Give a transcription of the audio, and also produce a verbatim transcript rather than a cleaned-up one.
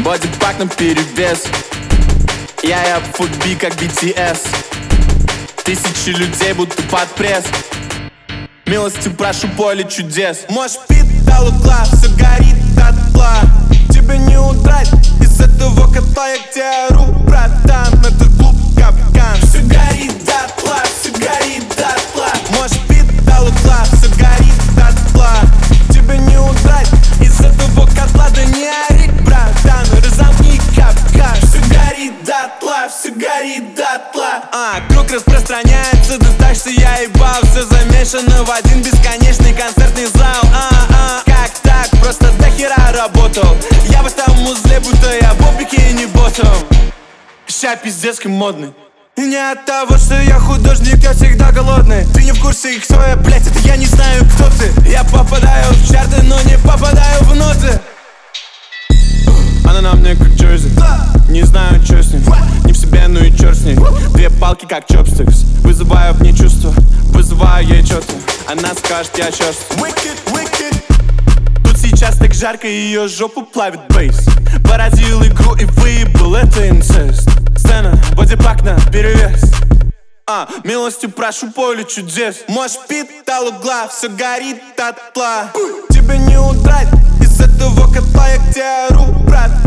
Бодипак наперевес. Я я футби как би ти эс. Тысячи людей будто под пресс. Милости прошу, поле чудес. Можешь пить до угла, все горит дотла. Тебе не удрать из этого кота. Я к тебе ору, братан, это клуб капкан. Все горит дотла, все горит дотла. Можешь пить до угла, все горит дотла. Тебе не удрать из этого котла. Да не ори, братан, разомни капкан. Все горит дотла, все горит дотла. А, круг распространяется, да так, что я ебал. Все замешано в один бесконечный концертный зал. А, а, как так? Просто до хера работал. Я в этом узле, будто я бобик и не ботом. Ща пиздецкий модный. И не от того, что я художник, я всегда голодный. Ты не в курсе, кто я, блять, это я не знаю, кто ты. Я попадаю в чарты, но не попадаю в ноты. Она на мне как Джерси. Не знаю, что с ним. Не в себе, ну и черт с ней. Две палки как чопстикс. Вызываю в ней чувства, вызываю ей что-то. Она скажет, я черст. Wicked, wicked. Тут сейчас так жарко, ее жопу плавит бейс. Породил игру и выебал, это инцест. Сцена, бодипак на перевес. А, милостью прошу, поле чудес. Можешь пить до угла, все горит дотла. Тебе не удрать из этого кота. Я к тебе ору, брат.